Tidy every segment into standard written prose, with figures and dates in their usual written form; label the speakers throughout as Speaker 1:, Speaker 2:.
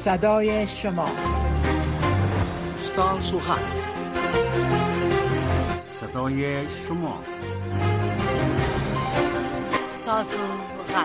Speaker 1: صدای شما.
Speaker 2: ستاسو غږ، صدای شما.
Speaker 3: ستاسو غږ.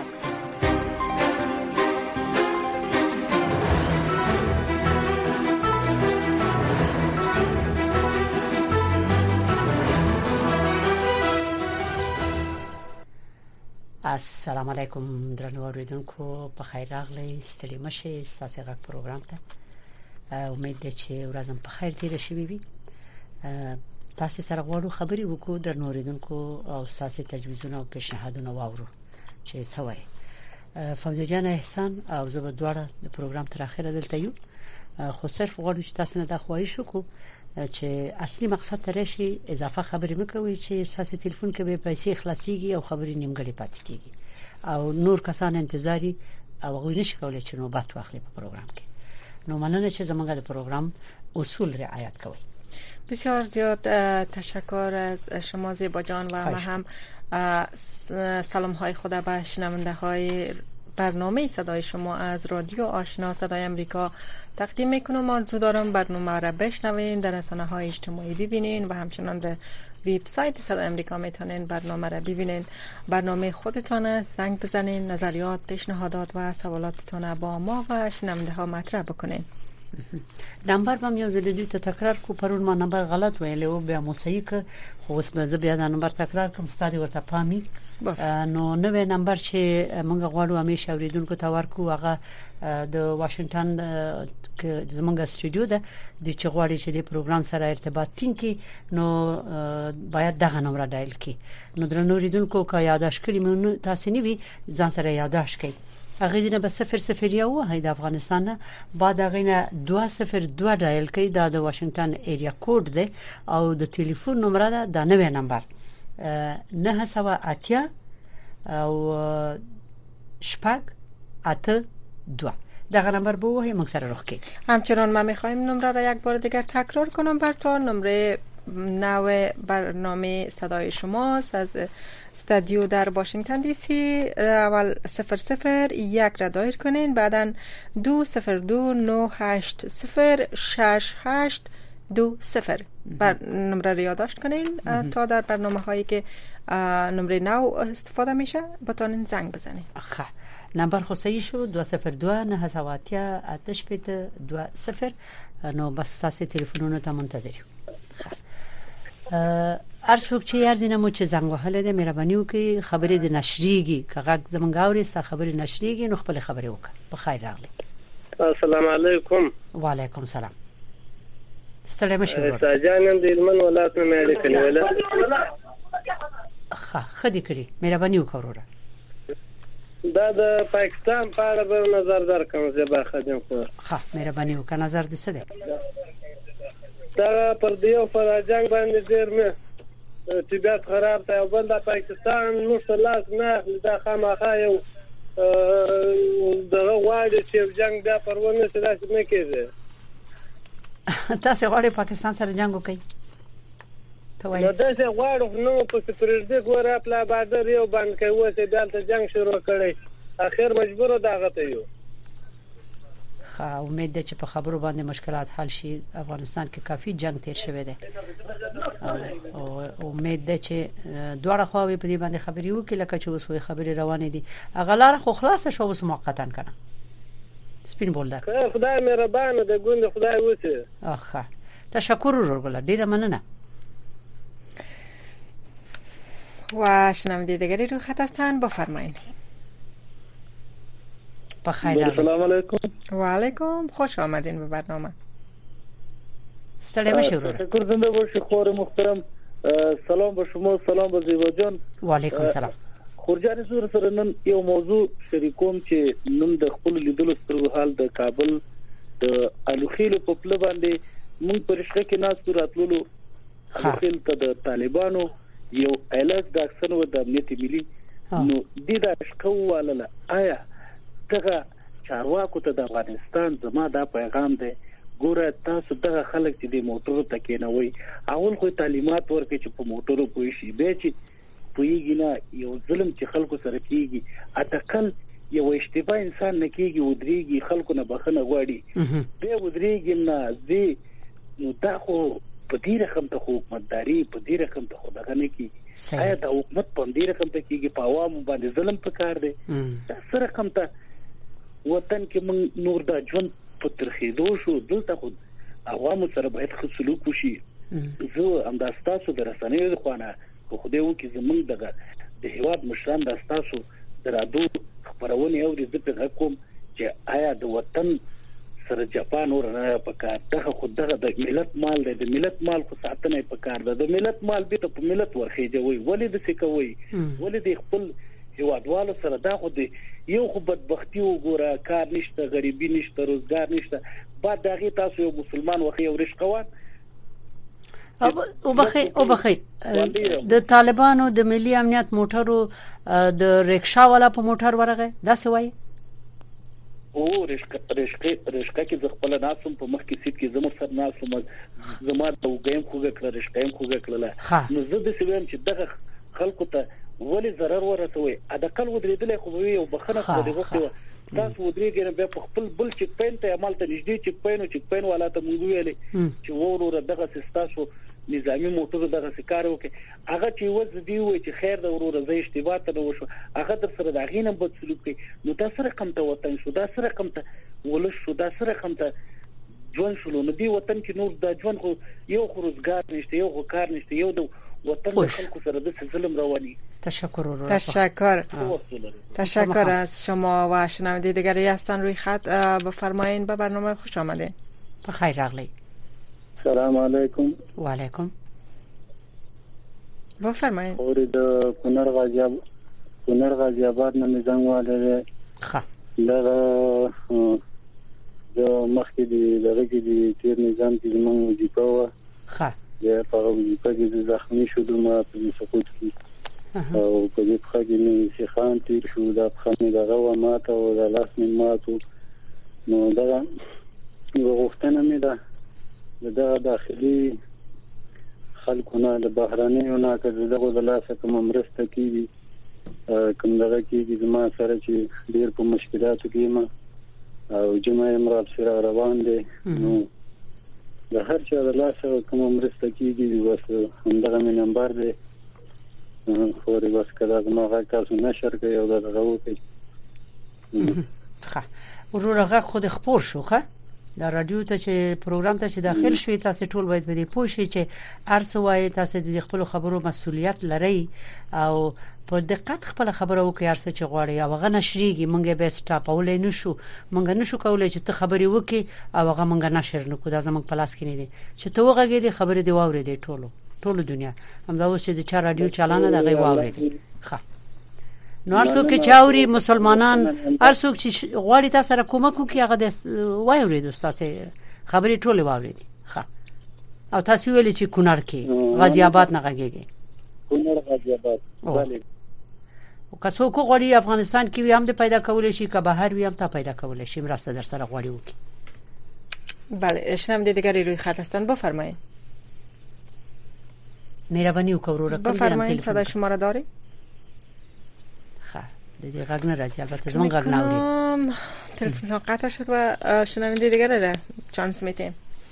Speaker 4: السلام علیکم درنو اوریدونکو، په خیر راغلی، ستړي مشه. ستاسو غږ پروګرام ته امید ده چې ورځم په خیر تیر شي وي. تاسو سره غواړو خبري وکړو درنو اوریدونکو او تاسو تجویزونه او پیشنهادونه واورو چې سوای. فوزي جان احسان او زه به دواړه د پروګرام تر اخره دلته یو، خو صرف غواړو چې تاسو نه د خواهش وکړو چې اصلي مقصد ته راشي، اضافه خبرې مکوئ چې تاسو ټلیفون کې به پیسې خلاصيږي او خبرې نیمګړې پاتې کیږي او نور کسان انتظاری او غوښنه شي کولای چې نوبت واخلي په پروګرام کې. نو مننه چې زموږ د پروګرام اصول رعایت کوئ.
Speaker 5: بسیار زیاد تشکر از شما زیبا جان و ما هم سلام های خدا به شنونده های برنامه صدای شما از رادیو آشنا صدای امریکا تقدیم میکنم. آرزو دارم برنامه را بشنوین، در رسانه‌های اجتماعی ببینین و همچنان در وبسایت صدای امریکا میتونین برنامه را ببینین. برنامه خودتان است، زنگ بزنین، نظریات، پیشنهادات و سوالاتتان با ما و شنونده ها مطرح بکنین.
Speaker 4: نمبر بم یو ځل دوی ته تکرار کو، پرون ما نمبر غلط ویل او بیا موسیقي خو اوس به زه بیا دا نمبر تکرار کوم ستاري ورته پامي. نو نوې نمبر چې موږ غواړو همیشه اوریدونکو ته ورکو هغه د واشنگټن کې زمونږ استودیو ده، د چې غواړي چې د پروګرام سره ارتباط ټینګ کړي نو باید دغه نمبر ډایل کړي. نو درنو اوریدونکو که یاداش کړی مې تاسو نه وي ځان سره یاداش کړئ. هغه دینه به 001 هي د افغانستان نه، بعد هغه نه 202 ډایل کړئ. دا د واشنگټن ایریا کوډ ده او د ټلیفون نمبر ده د نوې نمبر 980 او شپږ 82. دغه نمبر به وای موږ سره راخی.
Speaker 5: همچنان ما میخوایم نمره را یک بار دیگر تکرار کنم براتون. نمره نو برنامه صدای شماست از استودیو در واشنگتن دی سی. اول 001 را دایر کنین، بعدن 202980680 بر نمره را یادداشت کنین تا در برنامه هایی که نمره نو استفاده میشه بتونین زنگ بزنین.
Speaker 4: خب نمبر خو صحیح شو 202 980 820. نو بس تاسو تلیفونونو ته منتظر یو. ارڅوک چې یارزینه مو چې زنګ وهله ده مهرباني وکړئ خبرې د نشریږي که غږ زمونږ اوري څه خبرې نشریږي نو خپل خبرې وکړه. په خیر راغلی.
Speaker 6: السلام علیکم.
Speaker 4: وعلیکم السلام. ستړی مشه.
Speaker 6: ساجان د علمن ولایت نه مې لیکلې ولا
Speaker 4: خدي کړی مهرباني وکړه وروره.
Speaker 6: دا د پاکستان په اړه به نظر درکوم زه به خدمت کوم.
Speaker 4: مهرباني وکړه نظر دې څه دی؟
Speaker 6: دا پر دیو پر جنگ باندې ډیر نه طبیعت خراب دی او بل د پاکستان نو خلاص نه دا خامخا یو دغه واده چې جنگ دا پرونه سره نه کېږي.
Speaker 4: تاسو غواړئ پاکستان سره جنگ وکړئ؟ ته وایې
Speaker 6: دا څه غواړو نو په پرېږدي ګوره خپل بادر یو باندې کوي چې دلته جنگ شروع کړي اخر مجبور دغه ته یو.
Speaker 4: امید ده چې په خبرو باندې مشکلات حل شي. افغانستان کې کافي جنگ تیر شوی دی او امید ده چې دواړه خواوې په دې باندې خبرې وکړي لکه چې اوس وې خبرې روانې دي. هغه لار خو خلاص شو اوس موقتا کنه سپین بولدار.
Speaker 6: خدای مهربان ده ګوند خدای وته.
Speaker 4: تشکر ورغله ډیره مننه.
Speaker 5: و شنونده دیگری رو خط هستن بفرمایید.
Speaker 6: السلام علیکم.
Speaker 5: و علیکم، خوش آمدین به برنامه.
Speaker 4: سلام شروع.
Speaker 6: تشکر زنده باشی خور محترم. سلام به شما، سلام به زیبا جان.
Speaker 4: و علیکم سلام.
Speaker 6: خورجان زور سره نن یو موضوع شریکوم چې نن د خپل لیدلو سترګو حال د کابل د الوخیل په پله باندې موږ پرشته کې ناس راتللو الوخیل ته د طالبانو یو الګ د اکسن و د امنیت ملي نو د داشکو واله آیا دغه چارواکو ته د افغانستان زما دا پیغام دی ګوره تاسو دغه خلک چې د موټرو تکې نه وي اول خو تعلیمات ورکړي چې په موټرو پوي شي به چې پویږي نه یو ظلم چې خلکو سره کیږي اتکل یو اشتباه انسان نکېږي ودرېږي خلکو نه بخنه غواړي به ودرېږي نه زی نو دا خو په دې رقم ته حکومتداري په دې رقم ته خو دغه نه کېږي آیا د حکومت په دې رقم ته کېږي په عوامو باندې ظلم پکار دی دا سره رقم ته وطن کې موږ نور دا ژوند په ترخېدو شو دلته خو عوامو سره باید ښه سلوک وشي زه همدا ستاسو د رسنیو د خوانه خو خدای وکړي زمونږ دغه د هیواد مشران د ستاسو د رادیو خبرونه اوري زه په کوم چې آیا د وطن سره جاپان اور نه پکار دغه خود دغه د ملت مال دی د ملت مال خو ساتنه پکار ده د ملت مال به ته په ملت ورخېږي ولې د څه کوي ولې د خپل هیوادوالو سره دا خو دی یو خو بدبختی وګوره کار نشته غریبی نشته روزګار نشته بعد دغه تاسو یو مسلمان وخی او رشقوان
Speaker 4: او بخیر د طالبانو د ملي امنیت موټرو د رکشا والا په موټر ورغه دا څه وایي
Speaker 6: او رشقه کې ز خپل ناسم په مخ کې سیټ کې زمو سر ناسم زما ته وګیم خوګه کړ رشقه خوګه کړل نو زه د سویم چې دغه خلکو ته ولی ضرر ورسوي اده کل ودرېدل خو وي او بخنه خو دغه تاسو ودرېږئ بیا په خپل بل چک پاین ته عمل ته نږدې چک پاین والا ته مونږ ویلې چې وروره دغه سیستاسو نظامی موټر دغه کار وکي هغه چې وځ دی وي چې خیر د وروره زې اشتباه ته وشو هغه در سره د غینم بد سلوک کوي نو دا سره کم ته وطن شو دا سره کم ته ولش شو دا سره کم ته ژوند شلو نو دی وطن کې نور د ژوند خو یو روزګار نشته یو کار نشته یو د وطن خلکو سره د ظلم رواني
Speaker 5: تشکر از شما و شنونده دیگری هستن روی خط بفرمایین به برنامه خوش آمده
Speaker 4: بخیر اغلی
Speaker 1: سلام علیکم
Speaker 4: و علیکم
Speaker 5: بفرمایین
Speaker 1: اور د کونړ غازی آباد نه زنګ والے
Speaker 4: ښه
Speaker 1: دا د مخکې دغه کې د تیر نظام کې زموږ وظیفه و
Speaker 4: ښه
Speaker 1: یا په وظیفه کې د زخمی شو ما په سقوط کې او په دې ښه کې مې شيخان تیر شو دا خانه دغه و ماته او د لاس مې ماتو نو دا یو غوښتنه مې ده د داخلي خلکونه د بهرانيو نه کړه دغه د لاسه کوم مرسته کیږي کوم دغه کیږي زما سره چې ډیر په مشکلاتو کې ما او جمعه امراب سره روان دي نو د هر چا د لاسه کوم مرسته کیږي بس همدغه مې نمبر دی خو بس کله ما غږ تاسو نشر کوي او دغه وکړي
Speaker 4: ښه ورورغه خود خبر شو ښه دا رادیو ته چې پروګرام ته چې داخل شوي تاسو ټول باید به پوه شئ چې ارسو وای تاسو د خپل خبرو مسؤلیت لرئ او په دقت خپل خبرو وکړئ ارسه چې غواړي او هغه نشریږي مونږه به سټاپولې نشو مونږ نشو کولای چې ته خبري وکړي او هغه مونږ نشر نکو دا زموږ پلاس کې نه دي چې ته وګورې د خبرې دی واورې دی ټولو دنیا همدا اوس چې د چا رادیو چالانه دغه واورې دی ښه نو ارڅوک چې چاوري مسلمانان ارڅوک چې غواړي تاسو سره کومک وکړي هغه د وایوري دوستاسه خبرې ټوله واوري ښه او تاسو ویل چې کونړ کې غازی آباد نه غږیږي
Speaker 1: کونړ غازی آباد bale
Speaker 4: او که څوک غواړي افغانستان کې هم د پیدا کول شي که بهر وي هم تا پیدا کول شي مرسته در سره غواړي وکړي
Speaker 5: بله شنونده دیگری روی خط هستند بفرمایید
Speaker 4: مهربانی وکړئ
Speaker 5: بفرمایید صدای شما را داری
Speaker 4: د دې غږ نه راځي البته زمونږ غږ نه اوري
Speaker 5: تلفن قطع شد و شنونده دیگر را چانس میدیم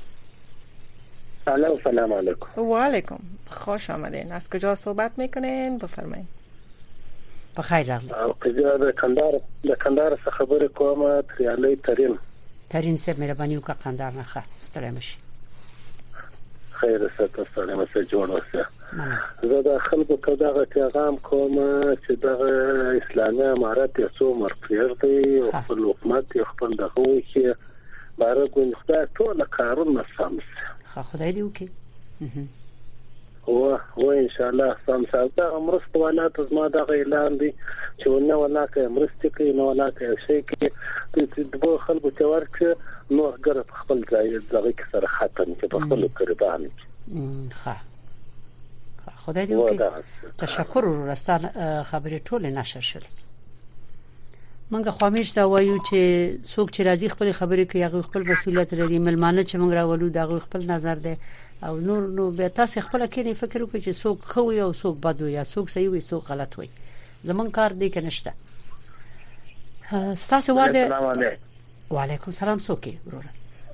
Speaker 1: سلام علیکم
Speaker 5: و علیکم خوش آمدین از کجا صحبت میکنین بفرمایید
Speaker 4: بخیر راغلی
Speaker 1: قضیه د کندهار څخه خبرې کوم تریالي
Speaker 4: ترين سه مهرباني وکړه کندهار نه ښه ستړی مشي
Speaker 1: خیر ستاسو سلام سره جوړ اوسه زه د خلکو ته دغه پیغام کوم چې دغه اسلامي امارت یو څو مرکز دی او خپل حکومت یو خپل دغه وکي بار کوم خدای ټول کارونه سم
Speaker 4: خدای دې وکي
Speaker 1: او ان شاء الله سم ساده امرست ولا تزما دغه اعلان دی چې ونه ولا کې امرست کوي نو ولا کې شي کې د خلکو ته ورکه نو هغه خپل ځای دغه سره ختم چې په خپل قربان
Speaker 4: ښه خدای دې وکړي تشکر ورستان خبرې ټوله نشر شول منګه خاموش دا وایو چې څوک چې راځي خپل خبرې کوي هغه خپل مسؤلیت لري ملمانه چې موږ راولو دا خپل نظر دی او نو به تاسو خپل کې فکر وکړئ چې څوک خو وي او څوک بد وي یا څوک صحیح وي څوک غلط وي زمون کار دی کې نشته تاسو ورته
Speaker 7: السلام علیکم.
Speaker 4: وعلیکم السلام سوکي وروره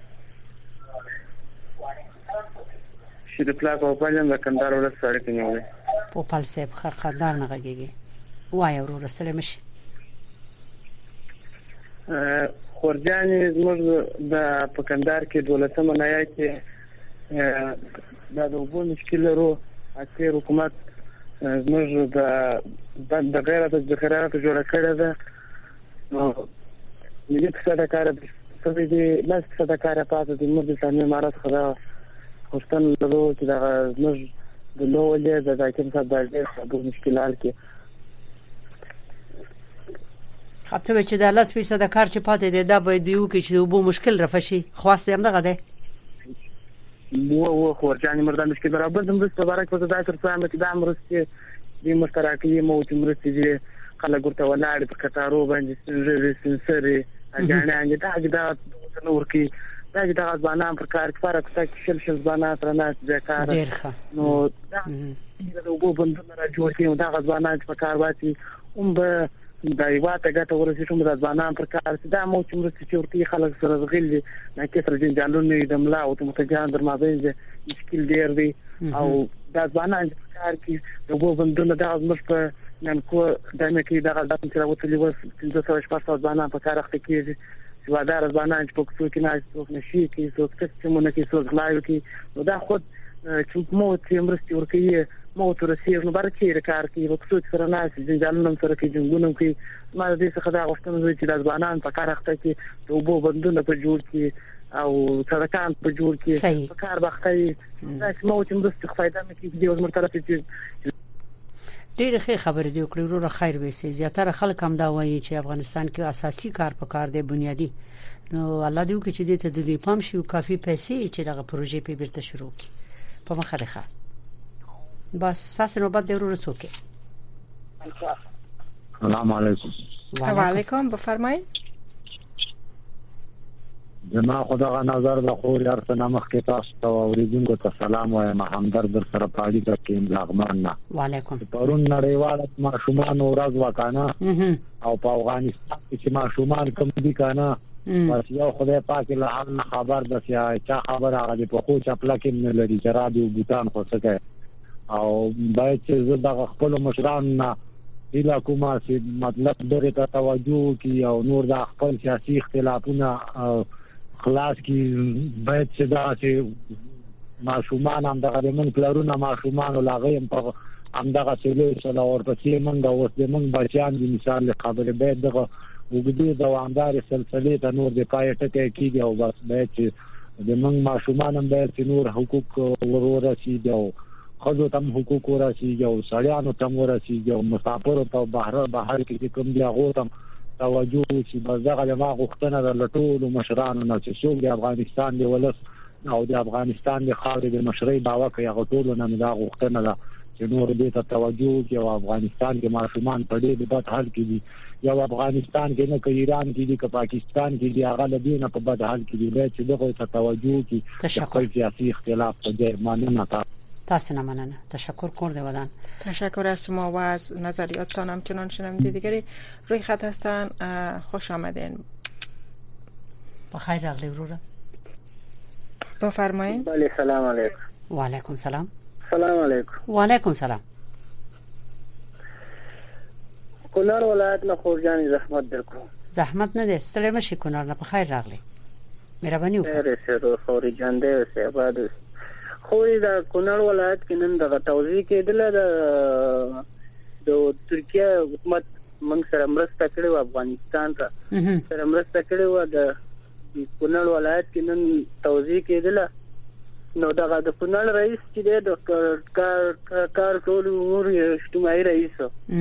Speaker 7: شریف لا په پاجم د کندهار ولسوالۍ کې نیولې
Speaker 4: په پالسه په خاندار نه غږیږي وای وروره سلام شي
Speaker 7: خورجانې زموږ د په کندهار کې دولتمه نیا کې د اوبو مشکل لرو اکثر حکومت زموږ د غیر د ذخیرات جوړ کړی ده نو ملي څه کار د څه دي لاس څه کار پاتې د موږ د ثاني امارات خدا خوستن لرو چې دا زموږ د نوولې د ځایکم څخه د ډېر مشکلات کې
Speaker 4: خاطر چې د 10% کار چې پاتې دی دا باید یو کې چې وبو مشکل رفشي خواسته هم دغه ده
Speaker 7: مو خورجانې مردا مشکل برابر د مرسته بارک په ځای تر څو چې د مرسته د مشترکې مو چې مرسته دي خلک ورته ولاړ په کتارو باندې سنسري اجانه دا نور کې دا ځوانان پر کار فرق تک شل ځوانان تر نه ځکه نو دا د وګو بندونه را جوړ کړي دا ځوانان په کار واتي به دا یو ته ګټه ورسې چې موږ ځوانان پر کار دا مو چې مرسته چې ورته خلک سره غلي نه کې سره جنجالونه د ملا او متجان در مابین مشکل ډیر دی او دا ځوانان په کار کې د وګو بندونه دا زموږ په نن کو دمه کې دا غلطه چې راوتلې و چې د څه شپه ځوانان په کار اخته کېږي چې وادار ځوانان چې په څو کې نه څوک نشي کې څوک چې مونږ کې څوک لایو کې نو دا خود چې مو چې مرسته ورکوي مو تر سیر نو برکې کار کوي په څو سره نه چې ځانونه سره کې جنګونه کوي ما دې څخه دا غوښتنه چې د ځوانان په کار اخته کې د وبو بندونه په جوړ کې او سرکان په جوړ کې په کار وختي دا چې مو چې مرسته فائدہ مې کې دی اوس مرتبه چې
Speaker 4: ډېر ښه خبر دی وکړو وروره خیر وسی زیاتره خلک هم دا وایي چې افغانستان کې اساسي کار په کار دی بنیادی نو الله دې وکړي چې دې ته د دې پام شي او کافي پیسې چې دغه پروژې په بیرته شروع کړي په مخه ده بس تاسو نو بعد ضرور سوکه
Speaker 8: السلام علیکم
Speaker 5: و علیکم بفرمایئ
Speaker 8: زما خدای نظر د خور یار څخه مخ کې تاسو ته اوریدونکو ته سلام وایم همدرد در سره پاړی ته کې لغمان نه
Speaker 4: وعلیکم
Speaker 8: پرون نړیواله ماشومان ورځ وکانه او په افغانستان کې ماشومان کوم دي کنه بس یو خدای پاک له حال خبر د چا خبر هغه په خو چپلا کې نه لري چې رادیو بوتان خو څه او باید چې زه د خپل مشران نه اله کومه چې مطلب ډېر ته توجه کی او نور د خپل سیاسي اختلافونه خلاص کی باید چې دا چې ماشومان هم دغه من پلارونه ماشومان لاغې په هم دغه څلور سره ورپسې موږ اوس د موږ بچیان د مثال قابل باید دغه وګړي دوامدار سلسله ته نور د پای ټکي کیږي او بس باید چې د موږ ماشومان هم باید نور حقوق ورورسي او خزو تم حقوق ورسي او سړیانو تم ورسي او مسافر ته بهر کې کوم دی هغه تم توجه چې بزغه لما غوښتنه د لټولو مشرانو نه چې څوک د افغانستان دی ولس او د افغانستان د خاورې د مشرۍ داوا کوي هغه ټول نه دا غوښتنه ده چې نور دې ته توجه کوي او افغانستان کې ماشومان په دې بد حال کې دي یا افغانستان کې نه کې ایران کې دي که پاکستان کې دي هغه لدینه په بد حال کې دي چې دغه ته توجه کوي خپل سیاسي اختلاف په ځای ماننه
Speaker 4: تاسو نه مننه تشکر کرده ودان
Speaker 5: تشکر از شما و از نظریاتتان همچنان شنونده دیگری روی خط هستن خوش آمدین
Speaker 4: بخیر اغلی وروره
Speaker 5: بفرمایید
Speaker 6: بله سلام علیکم
Speaker 4: و علیکم سلام
Speaker 6: سلام علیکم
Speaker 4: و علیکم سلام
Speaker 6: کونړ ولایت نه خورجانې زحمت درکو
Speaker 4: زحمت نه ده ستړي مشي کونړ نه بخیر راغلی مهرباني وکړئ
Speaker 6: خیر سره خورجان دې سه آباد خو دا کونړ ولایت کې نن د توزیع کېدل د ترکیه حکومت موږ سره مرسته کړې و افغانستان سره مرسته کړې و د کونړ ولایت کې نن توزیع کېدل نو دا د کونړ رئیس چې د کار ټول امور اجتماعي رئیس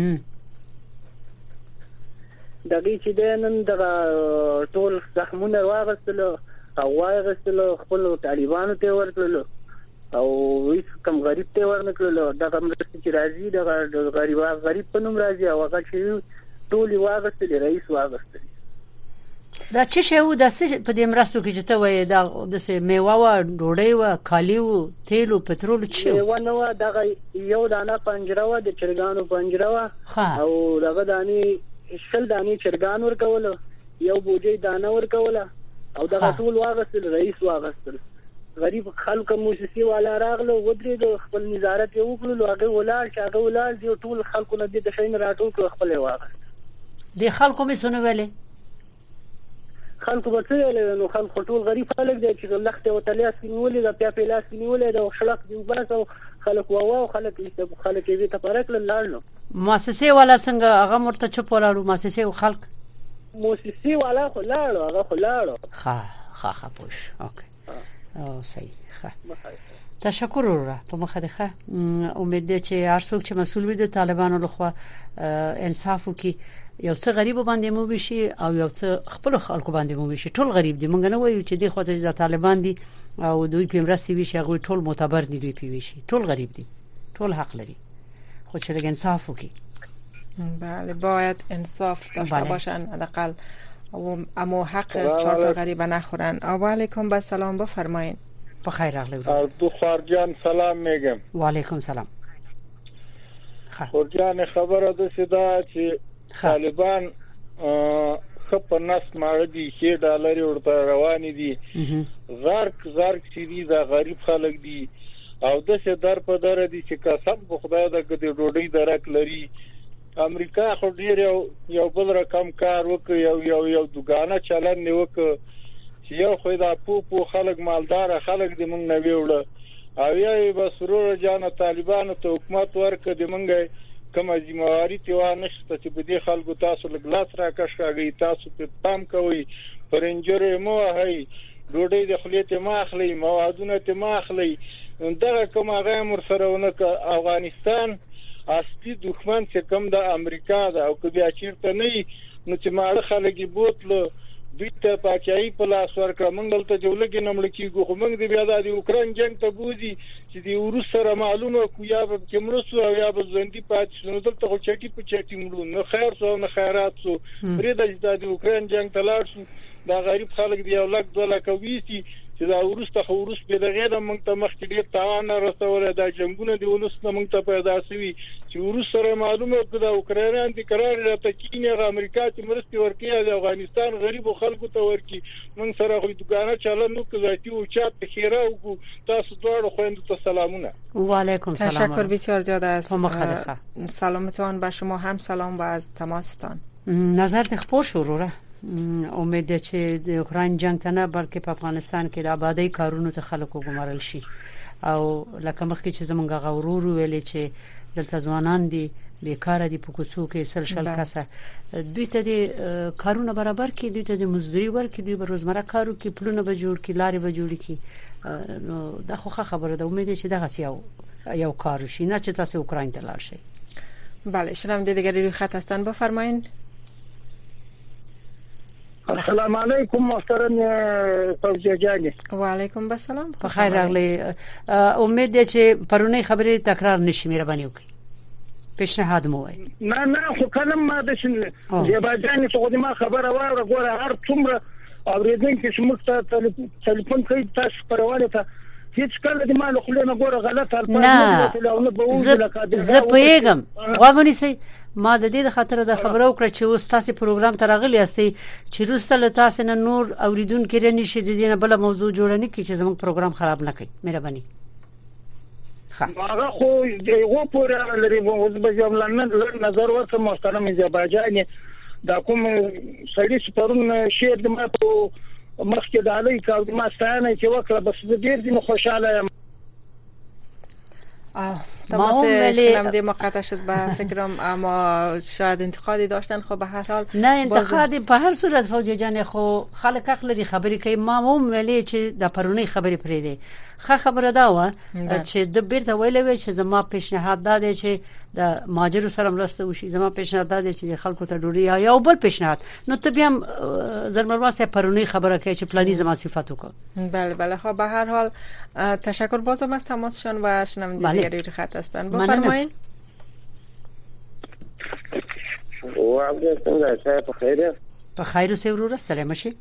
Speaker 6: دغه چې نن د ټول زخمونه واغستل او واغستل خپل طالبانو ته ورکړل او هیڅ کم غریب ته ورنکړل دا مرسته چې راځي د غریب په نوم راځي او هغه چې ټول واغستل رئیس واغستل
Speaker 4: دا چې شو د په دې مرستو کې چې ته وې دا د سه میوه او ډوډۍ او کالی او تیل او پټرول چې
Speaker 6: میوه نو دا یو دانه پنجره و د چرګانو پنجره و او دغه دانی شل دانې چرګان ورکول یو بوجي دانه ورکول او دغه ټول واغستل رئیس واغستل غریب خلک موسسي والا راغله ودرې د خپل نظارت یو کړل هغه ولال دی ټول خلکو نه د شین راټول کړ خپل واغست
Speaker 4: د خلکو مې سونه ویلې
Speaker 6: خلکو به څه ویل نو خلک ټول غریب خلک دي چې لخت او تلیاس نیولې د بیا پیلاس نیولې د خلک دی بس او خلک واو خلک یې ته پرک لاړ
Speaker 4: مؤسسه والا څنګه هغه مرته چپ ولاړو مؤسسه او خلک
Speaker 6: موسسي والا خو لاړو
Speaker 4: ښه پوش اوکې او صحیح ښه تشکر وروره په مخه ده امید ده چې هر څوک چې مسؤل وي د طالبانو لخوا انصاف وکي یو څه غریب باندې مو بشي او یو څه خپل خلکو باندې مو بشي ټول غریب دي مونږ نه وایو چې د خواته د طالبان دي او دوی په مرسته وي چې هغه ټول معتبر دي دوی په وشي ټول غریب دي ټول حق لري خو چې لږ انصاف وکي
Speaker 5: بله باید انصاف داشته باشن حداقل اما حق 4 تا غریب نخورن. و علیکم با سلام بفرمایید.
Speaker 4: بخیر اغلی
Speaker 9: دو خارجان سلام میگم.
Speaker 4: و علیکم سلام.
Speaker 9: خارجان خبر داشته دا چې طالبان خپ نس ماړدي $1 ورته روان دي زارک چې دي دا غریب خلک دي او د څه در په در دي چې قسم په خدای دا کدي ډوډۍ درک لري. امریکا خو ډیر یو بل رقم کار وکړ یو دکانه چلن وکړ چې یو خو دا پو خلک مالدار خلک دي مونږ نه ویوړه او یې بسرور جان طالبانو ته حکومت ورکړ دي مونږه کومه ذمہواری تی و نشته چې په دې خلکو تاسو لګلاس راکښاږي تاسو په پام کوي پرنجره مو هي ډوډۍ د خلیته ماخلي موادونه ته ماخلي دغه کومه غیر سره ونک افغانستان اصلي دښمن چې کوم د امریکا دا او کبي چیرته نه نو چې ماړه خلګي بوتلو بیت پاکای په لاس ورکړه مونږ ته جوړګي نمړ کیږو خو مونږ د بیا د اوکران جنگ ته بوزي چې د روس سره معلومه کو یا به کمرسو او یا به زندي پاتې شنو دلته خو چټي په چټي مړو نه خیر سو نه خیرات سو پرې د اوکران جنگ ته لاړ شو دا غریب خلک دی یو لک 2 لک ویسي چې دا روس په دغه د مونږ ته مخ کې ډیر تاوان رسول دا جنگونه دی ولوس نه مونږ ته پیدا شوی چې روس سره معلومه کړه اوکرانیان دي قرار راته کینه امریکا چې مرستي ورکړي د افغانستان غریب خلکو ته ورکړي مونږ سره خو دکانه چلنو کې ذاتي او چات خیره او تاسو دوړو خويندو ته سلامونه.
Speaker 4: و علیکم سلام.
Speaker 5: تشکر بسیار زیاد از سلامتان به شما هم سلام و از تماستان.
Speaker 4: نظر خپور شروع امید چې د اوکران جنگ ته نه بلکې په افغانستان کې د آبادی کارونو ته خلکو ګمارل شي او لکه مخکې چې زمونږ غورور ویلې چې دلته ځوانان دي بیکاره دي په کوڅو کې سلشل کاسه دوی ته د کارونه برابر کړي دوی ته د مزدوري ورکړي دوی به روزمره کارو کې پلونه به جوړ کړي لارې به جوړ کړي نو دا خو خبره ده امید چې دغه یو کار شي نه چې تاسو اوکراین ته لاړ شئ.
Speaker 5: بله شنونده دیگری روی خط هستن بفرمایید.
Speaker 10: السلام علیکم محترم فوزیه جان.
Speaker 5: و علیکم السلام.
Speaker 4: بخیر راغلی. امید چې پرونی خبرې تکرار نشي مهرباني وکړئ. پیشنهاد مو وای.
Speaker 10: نه خو کلم ما د شن زیبا جان څه خو ما خبره واره ګوره هر څومره اوریدونکو چې موږ ته ټلیفون کوي تاسو پرواله ته هیڅ کله د مال خو نه ګوره غلط
Speaker 4: زه پوهیږم واغونی سي ما د دې خاطر د خبرو کړ چې اوس تاسو پروګرام ته راغلی یاستئ چې روسته تاسو نه نور اوریدونکو رني شي د دې نه بل موضوع جوړنه کی چې زموږ پروګرام خراب نه کړي مهرباني.
Speaker 10: هغه خو یو پورې لري اوس به جملان نظر ورته محترم زباجان دا کوم سړي سپرون شیر د ما په مخکې د علي کاو ما ستانه چې وکړه بس ډیر دي خوشاله یم.
Speaker 5: تماس شنونده ما قطع شد به فکرم اما شاید انتقادی داشتن خب به هر حال
Speaker 4: نه انتقادی به هر صورت فوزیه جان خو خلک حق لري خبرې کوي ما ویلې چې د پرونی خبرې پرې دي خبره دا و چې د بیرته ویلې چې زما پیشنهاد ده چې د ماجر سره مرسته وشي زما پیشنهاد ده چې خلکو ته ډوډۍ یا بل پیشنهاد نو ته بیا زرمروا سه پرونی خبره کوي چې پلاني زما صفاتو کو.
Speaker 5: بله خب به هر حال تشکر بازم از تماسشان و شنونده دیگری خط هستن بفرمایید.
Speaker 1: و عبد څنګه بخیر
Speaker 4: بخیر اوسې ورور سلام شي.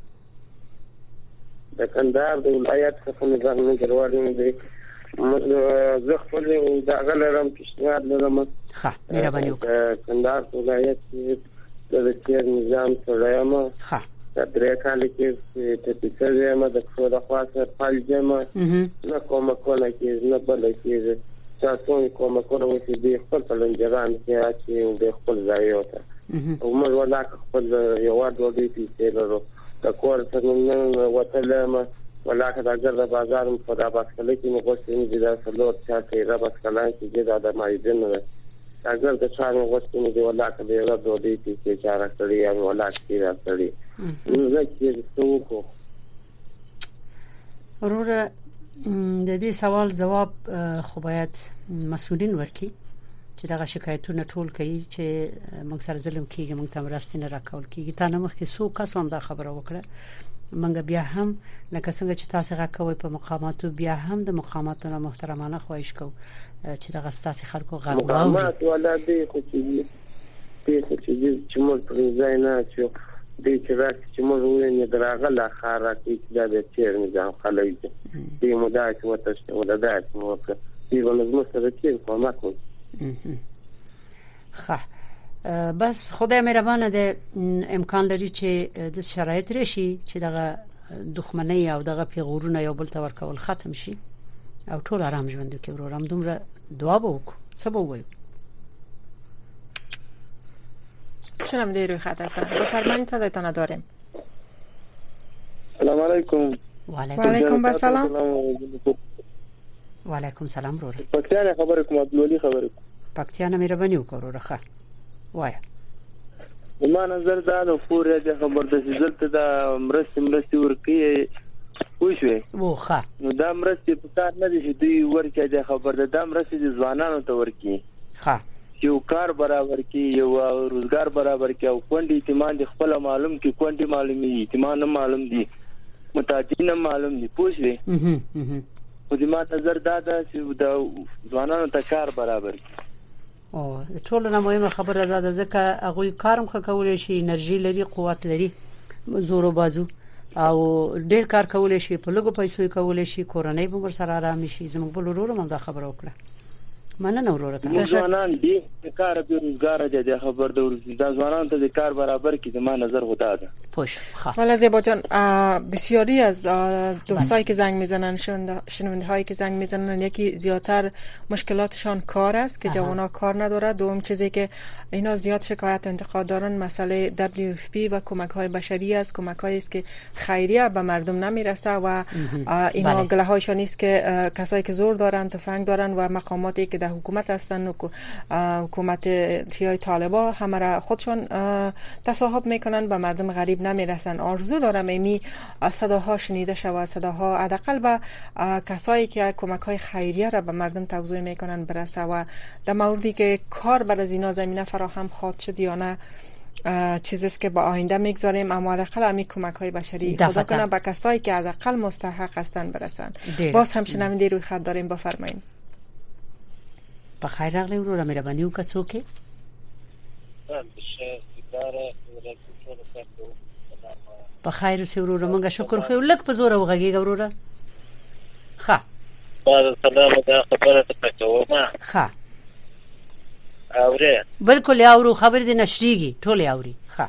Speaker 1: د کندهار د ولایت څخه نظام جوړوالي دی زه خپل د غلرم پیشنهاد لرم.
Speaker 4: ښه مهرباني وکړئ.
Speaker 1: کندهار ولایت
Speaker 11: د تیر نظام سره ما
Speaker 4: ها
Speaker 11: درې کال کې ته پېژنې ما د خپل خاصه پالجما نه کومه کوله کې نه بل کې تاسو کومه کوله چې د خپل پلنجران کې چې د خپل ځای وته او موږ ولا خپل یو ورته دې چې د کور څنګه نن وته ما ولا که د بازار په د باسکل کې مو غوښتنې د سلوت چاته را باسکل کې د مایدن نه اگر د څارنې غوښتنې دی ولا که د را دوی چې چاره کړی او ولا کې راځي نو چې څه کو
Speaker 4: وروره د دې سوال جواب خو باید مسؤلین ورکړي چې دا شکایتونه ټول کوي چې موږ سره ظلم کیږي موږ ته مرستې نه راکول کیږي تا نه مخکې څو کس هم دا خبره وکړه منګه بیا هم لکه څنګه چې تاسو غاکوي په مقاماتو بیا هم د مقاماتو محترمانه خواهش کو چې دا غستاسي خلکو غاړه
Speaker 11: مقامات ولا دی خو چې موږ پر ځای نه چې د چې موږ ویني دراغه لا خاره کې د چیر نظام خلای دي مدعي وتشت ولا داعي موقع دي ولازم سره کې کومه کو
Speaker 4: خه بس خدای مهربانه ده امکان لري چې د شرایط راشي چې دغه دښمنۍ او دغه پیغورونه یو بل ته ورکول ختم شي او ټول آرام ژوند کې ورورم دومره دعا وکړو سبا وایو
Speaker 5: شنم دی روی خط هستم بفرمایید صدایتان داریم
Speaker 11: سلام علیکم
Speaker 4: و علیکم السلام و علیکم السلام ورور
Speaker 11: پکتیان خبر کوم عبدالولی خبر کوم
Speaker 4: پکتیان مهرباني وکړو راخه وای
Speaker 11: ما نظر دا د پورې د خبر د عزت د مرستې ورکی وښوي
Speaker 4: وخه
Speaker 11: نو دا مرستې په کار نه دي چې دوی ورکه د خبر د مرستې د ځوانانو ته ورکی
Speaker 4: ښه
Speaker 11: یو کار برابر کی یو روزګار برابر کی او کونډي اعتماد د خپل معلوم کی کونډي معلومي اعتماد نه معلوم دي متعدین معلوم دي پوښلې په دې ما نظر دا چې د ځوانانو ته کار برابر کی
Speaker 4: او ټول نه مهمه خبره ده ځکه هغه کارم کولای شي انرژي لري قوت لري زور او بازو او ډیر کار کولای شي په لګو پیسې کولای شي کورنۍ به ور سره آرام شي زموږ بل ورور هم دا خبره وکړه مننه وروره ته
Speaker 11: ځوانان دي کار به روزګار دي د خبر د ځوانان ته د کار برابر کی زما نظر خدا ده
Speaker 4: پوش
Speaker 5: حالا زیبا جان بسیاری از دوستایی که زنگ میزنن شنونده هایی که زنگ میزنن یکی زیادتر مشکلاتشان کار است که جوان‌ها کار نداره دوم چیزی که اینا زیاد شکایت و انتقاد دارن مسئله WFP و کمک های بشری است کمک هایی است که خیریه به مردم نمیرسه و اینا گله هایشان است که کسایی که زور دارن تفنگ دارن و مقاماتی که در حکومت هستن و حکومت های طالبا همه را خودشان تصاحب میکنن به مردم غریب نمیرسن آرزو دارم ایمی صداها شنیده شود صداها حداقل به کسایی که کمک های خیریه را به مردم توزیع میکنن برسه و در موردی که کار بر از اینا زمینه فراهم خواهد شد یا نه چیزی است که با آینده میگذاریم اما حداقل همین کمک های بشری خدا کنه به کسایی که حداقل مستحق هستن برسن باز هم شنونده روی خط داریم بفرمایید
Speaker 4: بخیر راغلی ورور مهرباني وکړه څوک بخیر اوسې ورور موږ شکر خو لک په زور وغږیږه ورور ښه
Speaker 12: سلام دا خبره ته کومه
Speaker 4: ښه
Speaker 12: اوره
Speaker 4: بالکل اورو خبر دې نشریږي ټول اوري ښه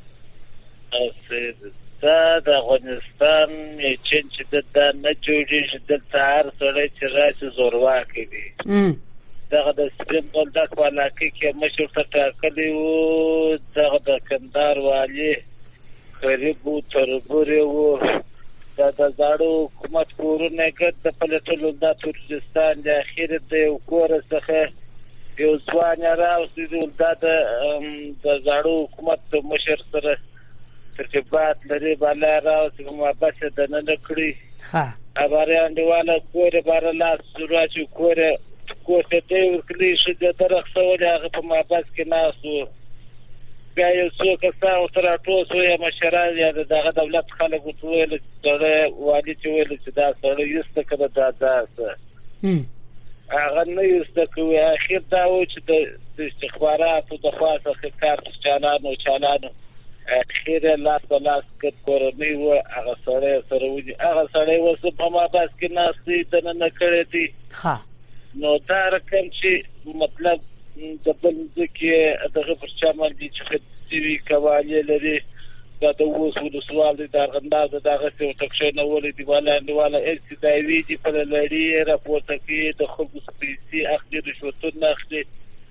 Speaker 12: دا د افغانستان چې د نه جوړیږي د تار سره چې راځي زورواکي دي دغه د سپین بولدک علاقې کې مشر ته ټاکلی وو دغه د کندهار والي غریب و تربوري وو دا د زاړو حکومت کورونه ګد د پلټلو د ترکستان د اخیر د یو کور څخه یو ځوان راوځي د زاړو حکومت مشر سره ترتیبات لري بالا راوځي محبت د نه نکړي
Speaker 4: ها
Speaker 12: اباره انډیواله کور بار لاس راځي کور ته دی ورکلی شو د درخصه ولې هغه په محبت کې ناسو بیا یو څو کسان تر ټولو سوی مشران یا دغه دولت خلک وټول سره والي چې ویل چې دا سره یسته کړه دا هغه نه یسته کوي اخر دا و چې د استخباراتو د خاصه کار چالانو اخر لاس کټ کورنۍ و هغه سره ودی هغه سره وسه په محبت کې ناسې د نه کړې دي
Speaker 4: ها
Speaker 12: نو دا رقم چې مطلب د بل ځکه دغه پر چا باندې چې خدي کوالی لري دا د وصول سوال دي دا غندار دغه څه تکشنه ولې دی والا استدایوي دي په لړۍ راپورته کې د خلکو سپېسي اخلي رشوتونه اخلي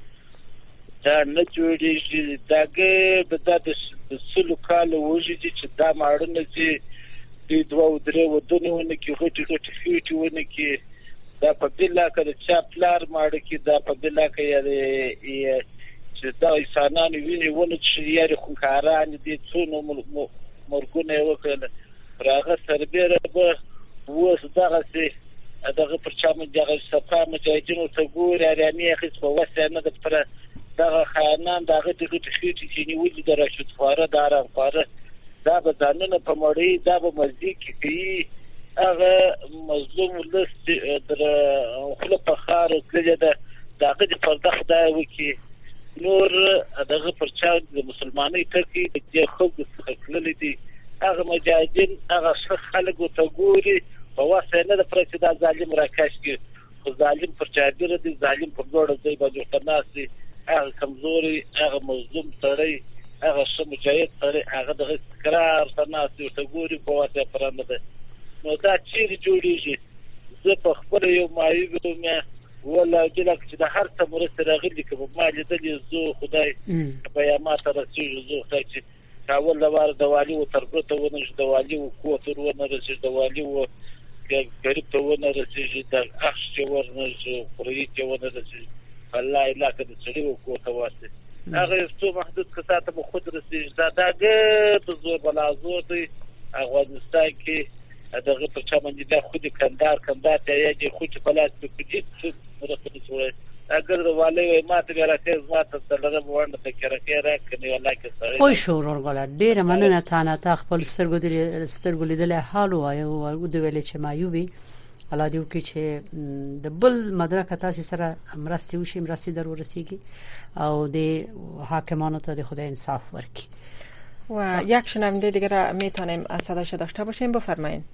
Speaker 12: دا نه جوړیږي داګه د سلو کال وږي چې دا ماړنه چې د دوه درې ودونه کې غټي ونه کې دا په بلا کې چې پلار ماړه کې دا په بلا کې چې دا انسانانو ویني ونه چې یاري خو کاران دي څونو مرګونه وکړل راغه سربېره به وس دغه پر چا مې دغه صفه مجاهدینو ته ګوري اړانې خص په وسه نه د پر دغه خانان دغه خېټي چې نیولې د راشد خواره دارم خواره دا به ځانونه په مړی دا به مزدیک کوي هغه مظلوم لست در خپل په خار کړی دا دغه د پرده خدای وکي نور دغه پر چا د مسلمانۍ ترکی د خلکو څخه کړل دي هغه مجاهدین هغه خلک ته ګوري په واسه نه د پرچ دا ظالم راکاش کی خو ظالم پر چا ډیر دي ظالم پر ګوره ځای باندې تناسي هغه کمزوري هغه مظلوم سړی هغه مجاهد سره هغه د قرار تناسي ته ګوري په واسه پرانه ده نو دا چیرې جوړیږي زه په خپل یو مایوب مې ولا جلک چې د هر څه مرسته راغلي کوم ما لیدل زو خدای په ما ته رسېږي زو خدای چې کاول لوار دوالي او تربته ونه شو دوالي او کوتر ونه رسېږي دوالي او غریب ته ونه رسېږي د اخ چې ورنه شو پرې چې ونه رسېږي الله الا کده چې او کوته واسه هغه څو محدود کساته مو خود رسېږي دا دغه زور بلا زور دی افغانستان کې دغه په چا باندې د خودي کندار ته یې خودي پلاس په دې مرسته شوی اگر والي ماته راکې ماته سره وړاندې فکر راکني ولا کې سره
Speaker 4: خو شورور غلا ډېر مننه تا خپل سترګو لیدل حال او د ویلې چې مایوبي الله دې وکړي چې د بل مدرک تاسو سره مرستي وشي مرستي ضرور رسیږي او د حاکمانو ته د خدای انصاف ورکړي
Speaker 5: و یک شنونده دیگه را میتونیم صداش داشته باشیم بفرمایید.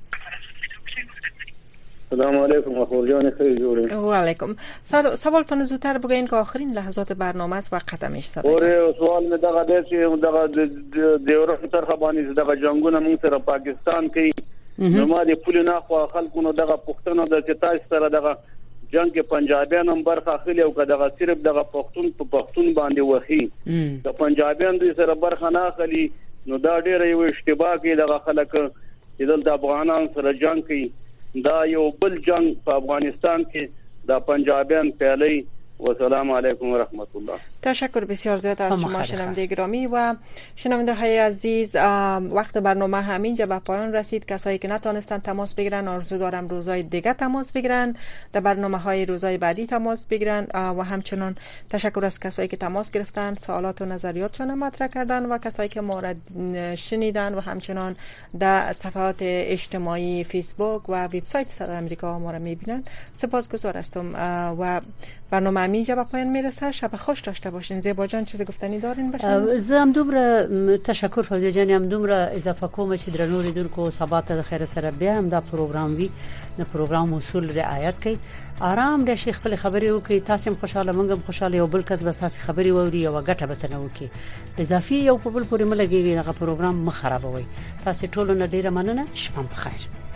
Speaker 1: سلام علیکم اخوان جان خیلی جوړه
Speaker 5: و علیکم سوالتون زودتر بگین که آخرین لحظات برنامه است وقت همیش صدا
Speaker 1: اوره سوال می دغه د چې دغه د اورخ طرفه باندې دغه جنگونه موږ سره پاکستان کې نو ما د پولی نه خو خلکو دغه پښتنو د تاسو سره دغه جنگ کې پنجابیان هم برخه اخلي او دغه صرف دغه پښتون باندې وخی د پنجابیان دوی سره برخه نه اخلي نو دا ډیره یو اشتباه کې دغه خلک چې د افغانان سره جنگ کوي دا یو بل جنگ په افغانستان کې د پنجابیان پیلي و سلام علیکم و رحمت الله.
Speaker 5: تشکر بسیار زیاد از شما شنونده گرامی و شنونده های عزیز. وقت برنامه همینجا به پایان رسید. کسایی که نتونستن تماس بگیرن آرزو دارم روزهای دیگه تماس بگیرن، در برنامه های روزهای بعدی تماس بگیرن و همچنان تشکر از کسایی که تماس گرفتن سوالات و نظریاتشون مطرح کردن و کسایی که ما را شنیدن و همچنان در صفحات اجتماعی فیسبوک و وبسایت صدای آمریکا ما را میبینن. سپاسگزار هستم و برنامه همینجا به پایان میرسه. شب خوش داشته باشین. زیبا جان چیز گفتنی دارین باشین؟
Speaker 4: زم دومره تشکر فوزیه جان هم دومره اضافه کوم چې درنوري دونکو سبات د خیر سره بیا هم دا پروګرام وی د پروګرام اصول رعایت کړئ. آرام د شیخ خپل خبرې وکړي. تاسو هم خوشاله منګم خوشاله یو بل کس بس تاسو خبرې ووري او ګټه به تنه وکړي. اضافي یو په بل پورې ملګری دغه پروګرام مخ خرابوي. تاسو ټول نه ډیره مننه. شپه بخیر.